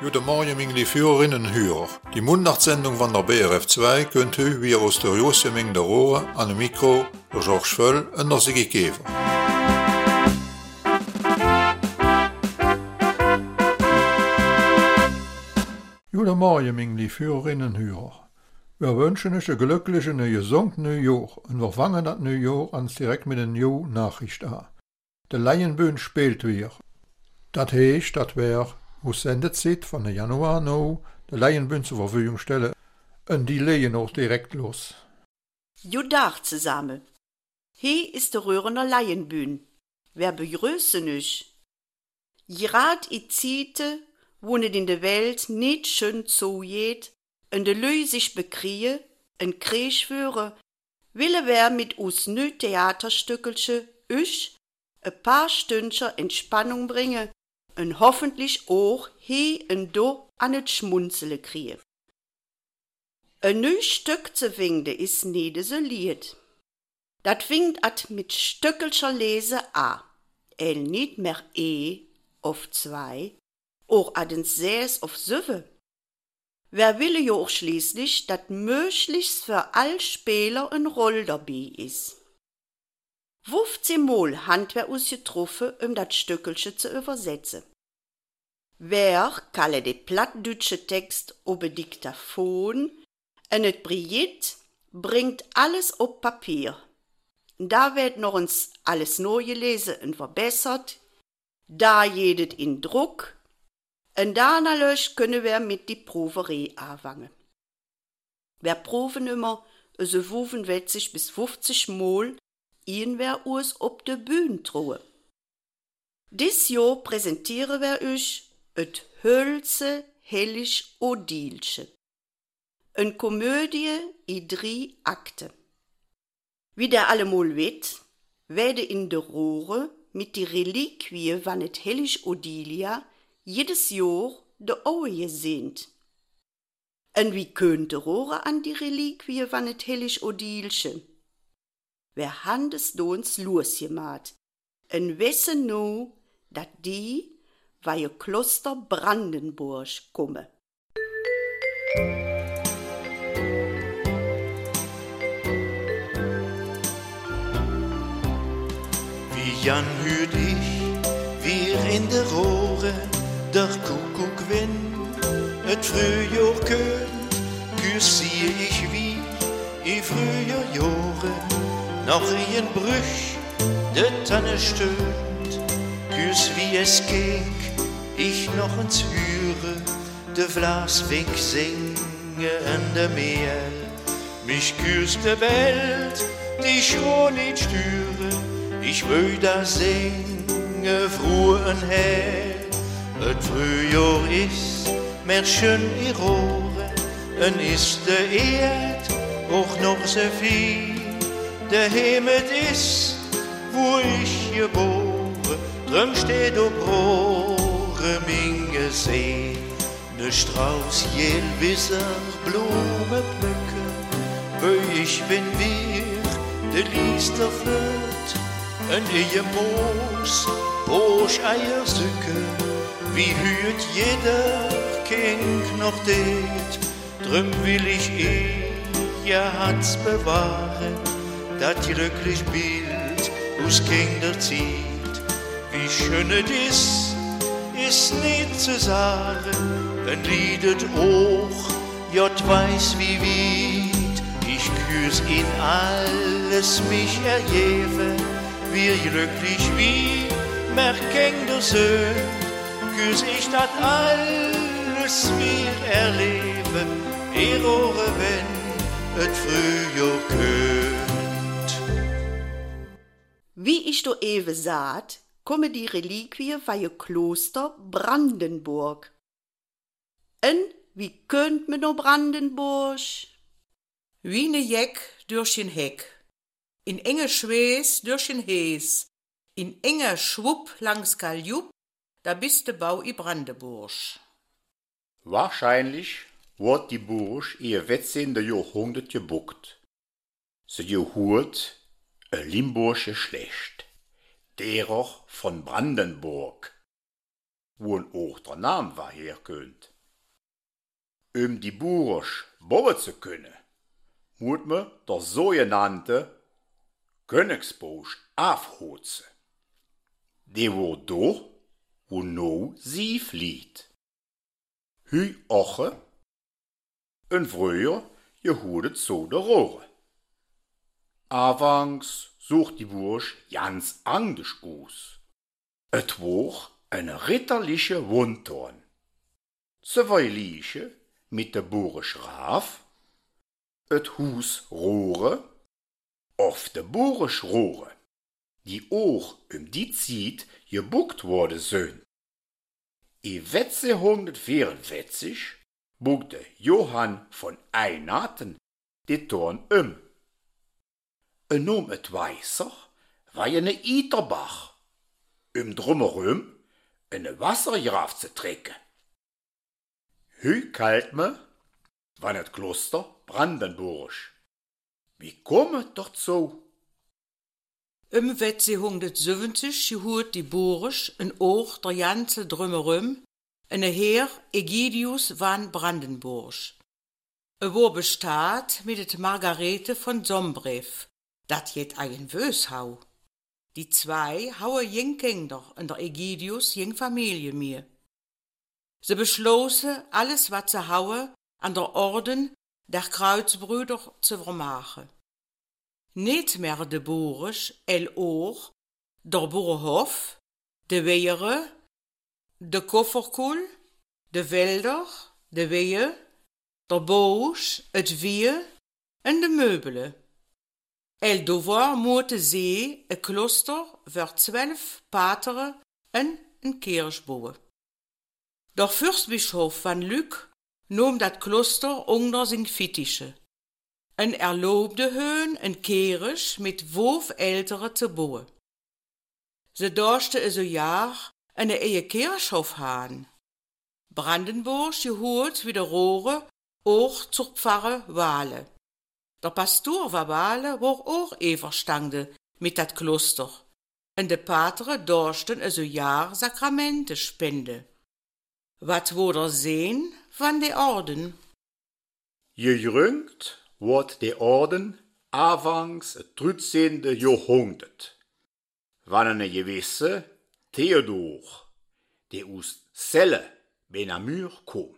Guten Morgen, meine Führerinnen und Hörer. Die Mundnachtsendung von der BRF 2 könnt ihr wie aus der Joseming der Rohre an dem Mikro der Georges Völl und der Sigi Käfer. Guten Morgen, meine Führerinnen und Hörer. Wir wünschen euch ein glückliches, gesundes Neujahr und wir fangen das Neujahr an direkt mit einer neuen Nachricht an. Der Laienbühne spielt wieder. Das heißt, das wäre aus Sendezeit von der Januar noch der Laienbühne zur Verfügung stellen. Und die legen auch direkt los. Guten Tag zusammen. Hier ist der Röhrener Laienbühne. Wer begrüßen euch? Gerade in Zeiten, wo nicht in der Welt nicht schön zugeht, und die Leute sich bekriegen, einen Krieg führen, will wer mit uns neu Theaterstückelchen euch ein paar Stündchen Entspannung bringen und hoffentlich auch hier und da an das Schmunzeln kriegen. Ein neues Stück zu finden ist nicht so leicht. Das fängt mit Stückelchen lesen an. Nicht mehr auf 2, auch an den 6 auf 7. Wer will ja auch schließlich, dass möglichst für alle Spieler eine Rolle dabei ist. 15 Mal haben wir uns getroffen, das Stückelchen zu übersetzen. Wer kann den plattdeutschen Text über Diktaphon und das Brillet bringt alles auf Papier. Da wird noch uns alles neu gelesen und verbessert, da jedet in Druck, und danach können wir mit die Proverei anfangen. Wir proben immer so 45 bis 50 Mal, wer uns auf der Bühne trauen. Dies Jahr präsentieren wir euch et Hölze Hellisch Odilche. Eine Komödie in 3 Akten. Wie der allemal weet, werde in der Rohre mit die Reliquie van et Hellisch Odilia jedes Jahr de Auge gesehnt. Und wie könnte Rohre an die Reliquie van et Hellisch Odilche? Wer han des Dons losgemacht, und wissen no, dat die bei ihr Kloster Brandenburg komme. Wie Jan hüt ich, wir in der Rohre, der Kuckuck wenn, et Frühjahr könnt, küss siehe ich wie, i früher Jahre, noch in Brüch, de Tanne stöhnt, küss wie es ging, ich noch ins Höre, de Vlasweg singe in der Meer, mich küsst de Welt, die schon nicht störe, ich will da singe froh und hell, et Frühjahr ist, mehr schön i Rohre, und ist de Erd auch noch so viel, der Himmel ist, wo ich geboren, drin steht ob Rohre Minge See, ne Strauß Jelwisser, Blume Blöcke, wo ich bin wir, de Liester flöt, und ihr Moos, Bosch Eier Sücke, wie hüt jeder Kind noch det, drum will ich ihr Herz bewahren, dat glücklich Bild aus Kinderzeit. Wie schön es ist nicht zu sagen, wenn liedet auch, Jott weiß wie weit, ich küss ihn alles mich erjeve, wie glücklich wie mer Kinder söhn, küss ich dat alles wir erleben, Erore wenn et Frühjahr könnt. Wie ich do ewe saht, komme die Reliquie von ihr Kloster Brandenburg. Und wie könnt me no Brandenburg? Wie ne Jeck durch den Heck, in enge Schwes durch den Hes, in enger Schwupp langs Kaljup, da bist de Bau i Brandenburg. Wahrscheinlich wird die Burg ihr 14. Jahrhundert gebuckt. Sie gehört ein Limburgische Geschlecht, derer von Brandenburg, wo auch der Name war herkönt. Die Bursch bauen zu können, muss man der sogenannte Königsbursch aufhozen. Die wordt doch, wo no sie flieht. Hü oche, en früher jehudet so der Rohre. Anfangs sucht die Bursch ganz anders aus. Et war eine ritterliche Wundtorn. Ze weiliche mit der Bursch Raaf, et Hus Rohre, of de Bursch Rohre, die auch die Zeit gebuckt worden sind. In 1444 buckte Johann von Einaten die Torn Nom et Weißer war eine Iterbach, drumherum eine Wassergraft zu trekken. Hü kalt me, wann het Kloster Brandenburg. Wie kommt doch so? 1470 gehoort die Bursch een oog der ganze drumherum en heer Egidius van Brandenburg. Wo bestaat mit het Margarete von Sombrief, dat jet eigen Wöshau. Die zwei hauen jeng Kinder en der Egidius jeng Familie mir. Ze beschlossen alles wat ze hauen an der Orden der Kreuzbrüder zu vermachen. Niet meer de Bursch, Oor, der Boerhof, de Weere, de Kofferkoel, de Welder, de Weeën, der Boos, het Wie en de meubelen. Dover moeten ze een klooster voor 12 pateren en een kerk bouwen. Der Fürstbischof van Luc nam dat klooster onder zijn Fittiche en erlaubte hun een kerk met 12 ältere te bouwen. Ze dorsten zo jaar een eie kerkhof haan. Brandenburg gehoord wie de Rohre ook zur Pfarre Wale. Der Pastor van Wale war ook einverstanden mit dat klooster en de pateren dorsten zo jaar Sakramenten spenden. Wat wordt er zijn van de Orden? Gegründet wordt de Orden aanvangs het 13e Jahrhundert, wanneer een gewisse Theodor, die uit Celle bij Namur kwam.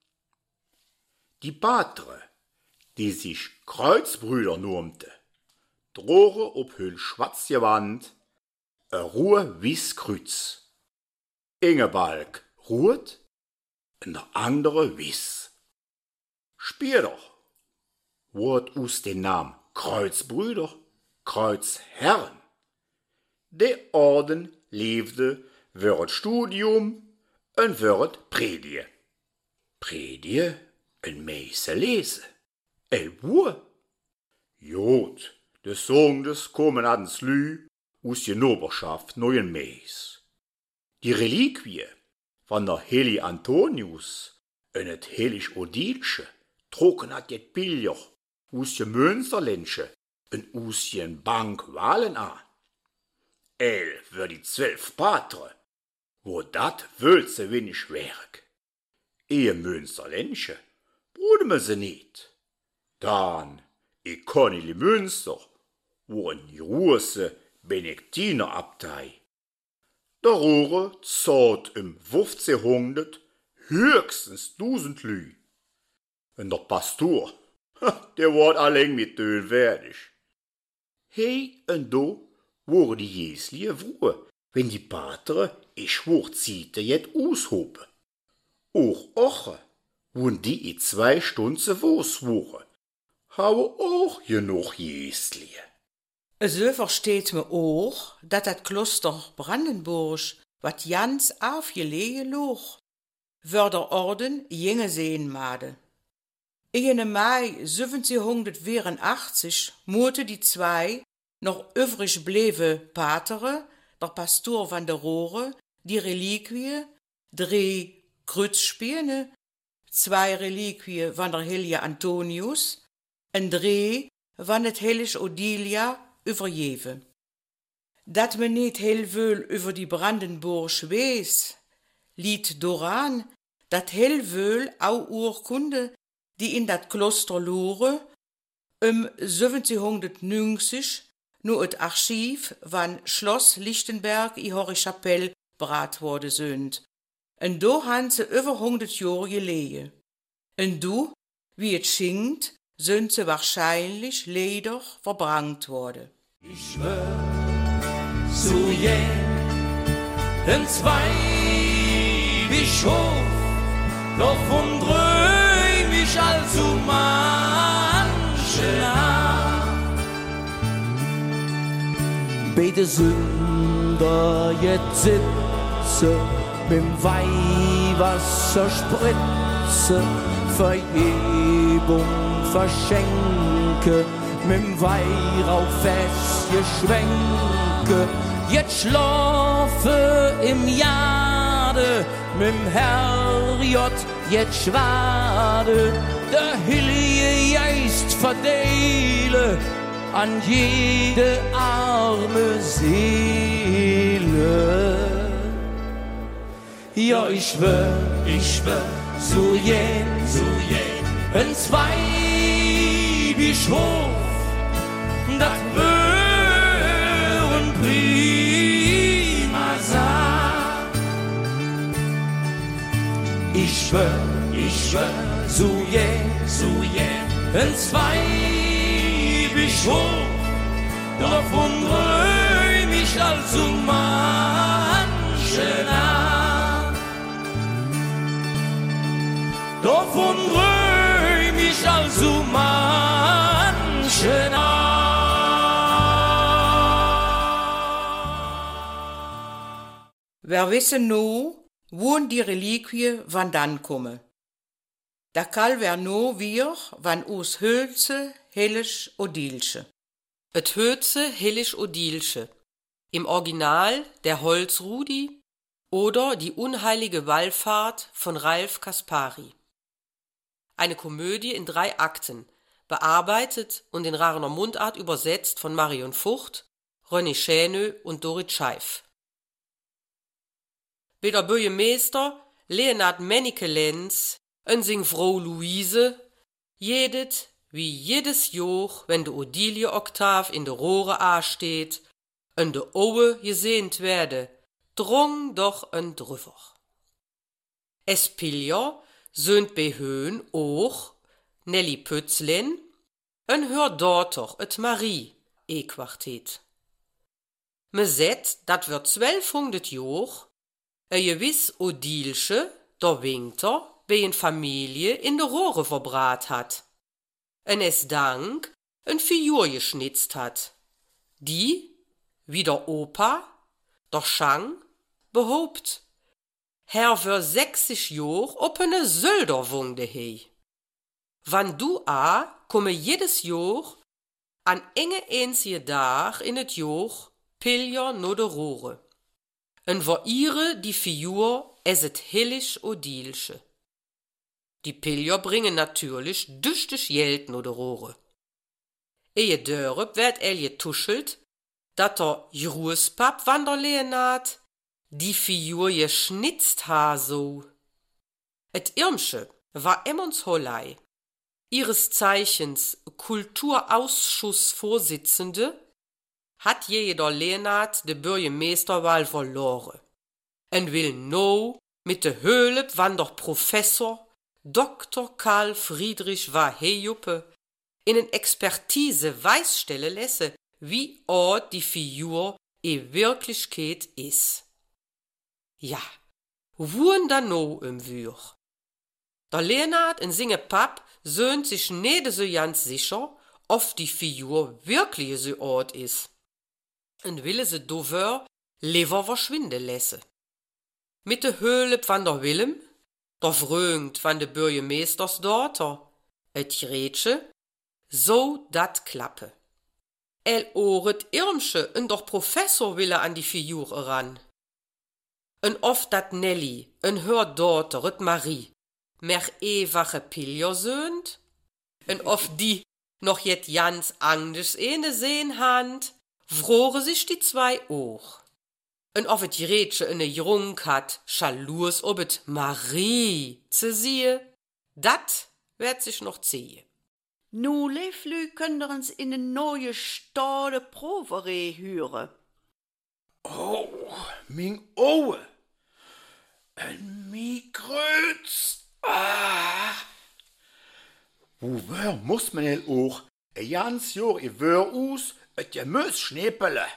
Die pateren, die zich Kreuzbrüder noemden, drogen op hun schwarzgewand een roe wis kruis. Ingebalk rood en de andere wis. Später wordt aus den Naam Kreuzbrüder Kreuzherren. De Orden leefde voor het studium en voor het predie. Predie en meeste lezen. Boer. Jod, de zondes komen aan het slu aus je noberschaft neuen mees. Die reliquie van der Heli Antonius en het Heilig Odilsche trokken had jet piljer aus je Münsterlensche en aus je Bank Walen aan. Voor die 12 pateren, wo dat wölze wenig werk. Ehe Münsterlensche boden me ze niet. Dan, ik kon in die Münster, wo een große Benediktinerabtei. Der Rohre zahlt 1500 höchstens 1000 Lü. En der Pastor, der wordt alleen mit dön fertig. Hey en do worden die Jeslie vroeg, wenn die pateren ich Schwurzite jet aushoben. Och oche, wo'n die in 2 Stunden woos woren, haue auch genug Jeslie. So versteht me ook dat het klooster Brandenburg wat jans afgelegen loog, voor der Orden jinge zijn made. In mei 1784 moeten die zwei nog übrig bleven pateren, der Pastor van de Rohre, die reliquie, 3 Kreuzspierne, 2 reliquie van der Heilige Antonius en 3 van het Heilig Odilia overgeven. Dat me niet heel veel over die Brandenburg wees, liet dooraan dat heel wöhl au Urkunde, die in dat Kloster Lore 1790 nur het Archiv van Schloss Lichtenberg i Horrichapelle braat worden sind. En do han ze over 100 Jahre gelegen. En do, wie het schinkt, sind ze wahrscheinlich leider verbrannt worden. Ich schwör, so zwei Bischof, doch wundre mich allzu manche Nacht. Beide Sünder jetzt sitze, mit'm Weihwasser spritze, Vergebung verschenke, mit'm Weihrauch fest geschwenke, jetzt schlafe im Jade, mit'm Herrjott jetzt schwade, der Heilige Geist verdeile an jede arme Seele. Ja, ich schwör, so jen, en zwei Bischof, dat wären prima Sache. Ich schwör, so jen, en zwei Bischof, doch wundre mich allzu manche Nacht. Doch wundre mich allzu manche Nacht. Wer wissen no, wo'n die Reliquie vandaan komme. Da kal wer no wir, wann us Hölze, Hellisch Odilsche. Et Hölze, Hellisch Odilsche. Im Original der Holzrudi oder die unheilige Wallfahrt von Ralf Kaspari. Eine Komödie in 3 Akten, bearbeitet und in Rarener Mundart übersetzt von Marion Fucht, René Schänö und Dorit Scheif. Wie der Bürgermeister Leonhard Menneke-Lenz und sing Frau Luise jedes wie jedes Jahr, wenn de Odilie-Oktav in de Rohre a-steht und de Owe gesehnt werde, drong doch en drüber. Es Pilger söhnt behöhn auch Nelly Pützlen und hör dort doch et Marie E-Quartet. Me set, dat wird 1200 Jahr, gewiss Odilsche, der Winter, bei en Familie in de Rohre verbrat hat. En es dank en Figur geschnitzt hat, die, wie der Opa, der Schang, behauptet, Herr für 60 Jahr op eine Sölderwunde hei. Wann du komme jedes Jahr an enge einzige Tag in het Jahr Pilger no de Rohre. En vor ihre die Figur es et Hellisch Odilsche. Die Pilger bringen natürlich düchtig Geld no de Rohre. Ehe dörp werd getuschelt, dat der Grußpap van der Leonhard die Figur geschnitzt ha so. Et Irmsche war Emmons Hollei, ihres Zeichens Kulturausschussvorsitzende, hat jeder Leonhard de Bürgermeisterwahl verloren. En will no mit de Höhle van der Professor Dr. Karl Friedrich Wahejuppe in en Expertise weisstelle lasse, wie ort die Figur Wirklichkeit is. Ja, wo'n da no Wür. Der Leonhard en singe Pap söhnt sich nede so ganz sicher, ob die Figur wirklich so ort is. En wille se dover lieber verschwinden lasse. Mit de Höhle van der Willem, der Vrögt van de Bürgermeisters Daughter, et Gretche, so dat klappe. Oret Irmsche en der Professor wille an die Figur ran. En oft dat Nelly, en hör Daughter, et Marie, mer ewache Pilger söhnt, en oft die noch jet ganz anders ene sehen hand, frore sich die 2 auch. En of het Rätsche eine Jung hat, Schalurs ob het Marie zu sehen, dat wird sich noch ziehen. Nu leeflü können uns in een neue Stade Provere hören. Oh, mijn ogen. En mijn kreuz. Woher muss man het ook een jans jaar in Wörus het Gemüs schnippelen?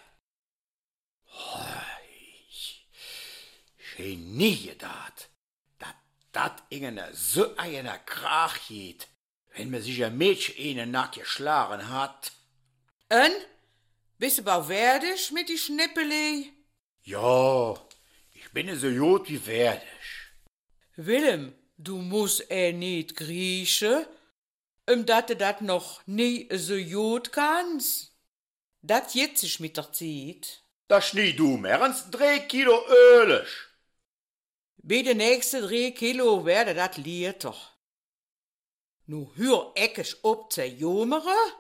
Geen nie gedacht, dat ingene so eine Krach geht, wenn man sich ein Mädchen einen Nack geschlagen hat. En? Bist du bauwerdig mit die Schnippele? Ja, ich bin so gut wie fertig. Willem, du musst nicht griechen, dat du dat noch nie so gut kannst. Dat jetzt sich mit der Zeit. Das schnie du mehr als 3 Kilo ölig. Bei de nächste 3 Kilo werde dat lieter. Nu hör ekkes op te jomeren.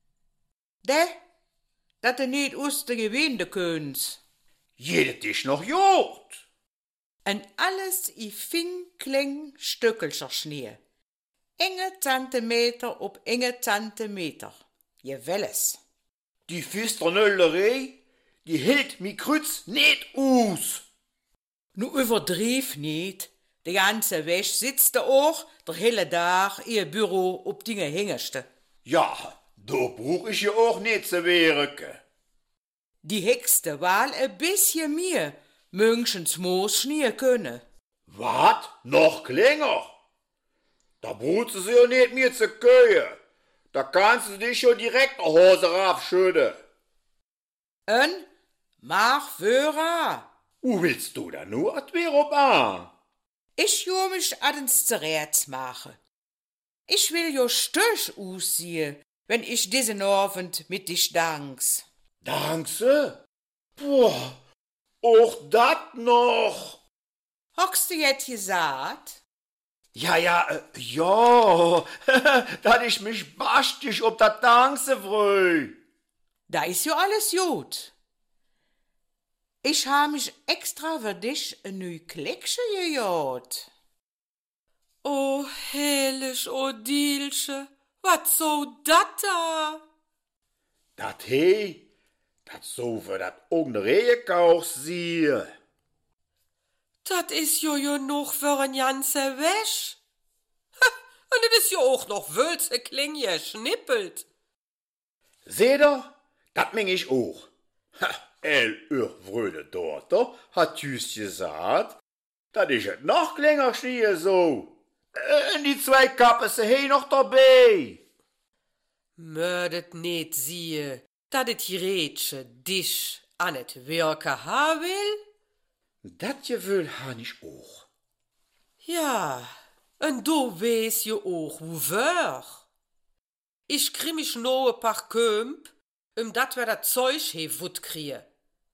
Dat du niet aus de gewinde kunt. Jedet is nog jod. En alles i finkling stukkelser Schnee. Enge Zentimeter op enge Zentimeter. Je welles. Die Fisternöllerei, die hielt mi Krütz niet aus. Nu overdreef niet. De ganze Weg sitzt er auch der hele Dag in je bureau op dingen hingeste. Ja, da brauch ich ja auch nicht zu werken. Die hekste Wahl een bisschen meer, münchens moos schnier kunnen. Wat? Noch klenger? Da brauchst du sie ja nicht mehr zu köhen. Da kannst du dich schon direkt die Hose raufschütten. En mag Vera. Wo willst du da nur at weer op aan? Ich will mich adens zurecht machen. Ich will jo stöch aussehen, wenn ich diesen Abend mit dich danks. Dankse? Boah, auch dat noch. Hockst du jetzt gesagt? Ja, dat ich mich bastig ob dat Dankse freu. Da ist jo alles gut. Ich habe mich extra für dich ein neu Kleckchen gejagt. Oh, herrlich, Odilche, wat so dat da? Dat so für dat Reekauch sie. Dat is jo noch für ein ganze Wäsch. Und das is jo auch noch wölze Klinge schnippelt. Seht ihr, dat meng ich auch. Vröde Tochter hat just gesagt, dat ich het noch länger schnie so. En die 2 Kappen se heen noch dabei. Mördet niet siehe, dat het Rätsche dich an het Werke ha will? Dat je will han ich auch. Ja, en du wees je auch wover. Ich krieg mich no een paar Kömp, dat wir dat Zeug hef wut kriegen.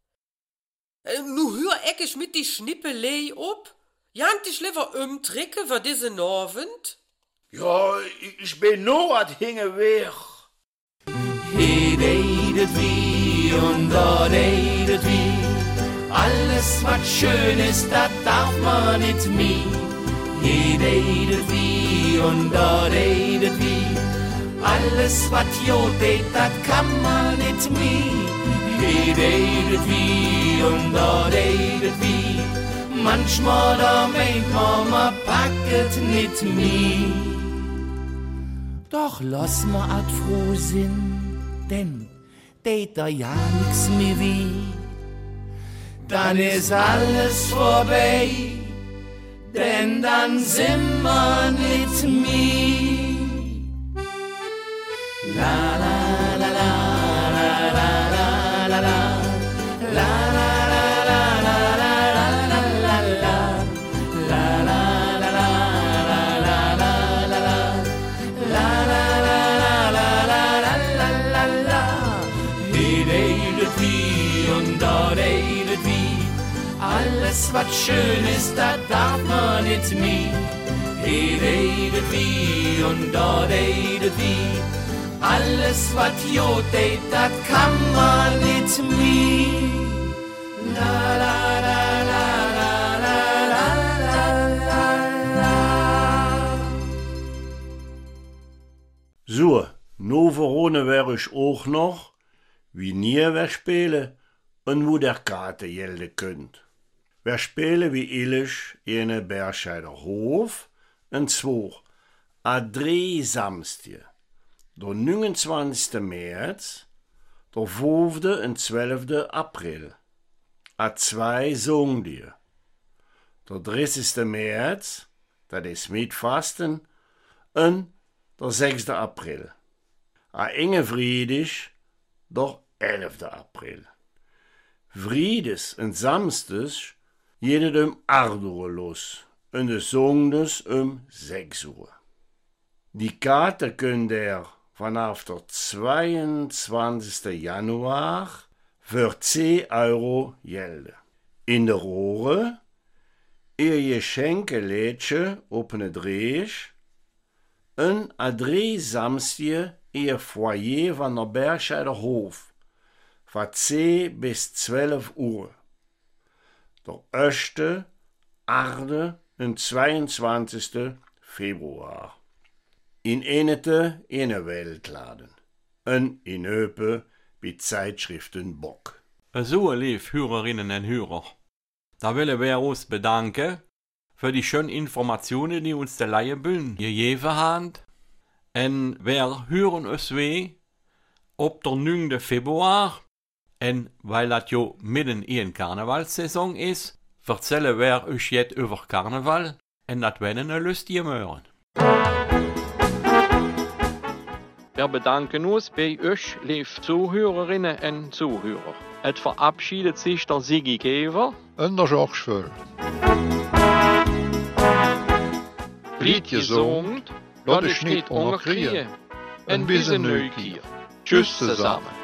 Nu hör ich mit die Schnippelei op? Jant ich lieber tricke für diesen Abend? Ja, ich bin no at hinge weg. Hier deed wie und da deed wie. Alles wat schön ist, dat darf man nicht mehr. Hier deed wie und da deed wie. Alles wat jod deed, dat kann man nicht mehr. Hier deed wie und da deed wie. Manchmal da meint man packet nicht mehr. Doch lass ma at froh sinn, denn deed da ja nix mehr weh. Dann ist alles vorbei, denn dann sind wir nicht mehr. La la la la la la la la la la la. Alles, was schön ist, das darf man nicht mehr. Hier redet wie und da redet wie. Alles, was jod, das kann man nicht mehr. La la. euch auch noch, wie nie wer spielen und wo der Karte gelden könnt. Wir spielen wie illig in Bergscheider Hof und zwar an 3 Samstag. Der 29. März, der 5. und 12. April. An 2 Sonntage. Der 30. März, das ist Mitfasten, und der 6. April. An enge Friedrich, der 11. April. Friedes und Samstags geht es 8 Uhr los und des Sonntags 6 Uhr. Die Karte könnt ihr vanaf der 22. Januar für 10 Euro gelden. In der Rohre ihr Geschenkelädchen op een Dreech en an 3 Samstag ihr Foyer van der Bergscheider Hof von 10 bis 12 Uhr. Der 1., 8. und 22. Februar. In Enete in een Weltladen en in Öpe bei Zeitschriften Bock. So, liebe Hörerinnen und Hörer, da wollen wir uns bedanken für die schönen Informationen, die uns der Laienbühne gegeben haben. Und wir hören uns wieder ob der 9. Februar. Und weil das ja mitten in Karnevalssaison ist, erzählen wir euch jetzt über Karneval. Und das werden eine lustige Möhren. Wir bedanken uns bei euch, liebe Zuhörerinnen und Zuhörer. Es verabschiedet sich der Sigi Käfer Und der George Völl. Bleibt gesund, Lass dich nicht unterkriegen. und bis in Neugier. Tschüss zusammen.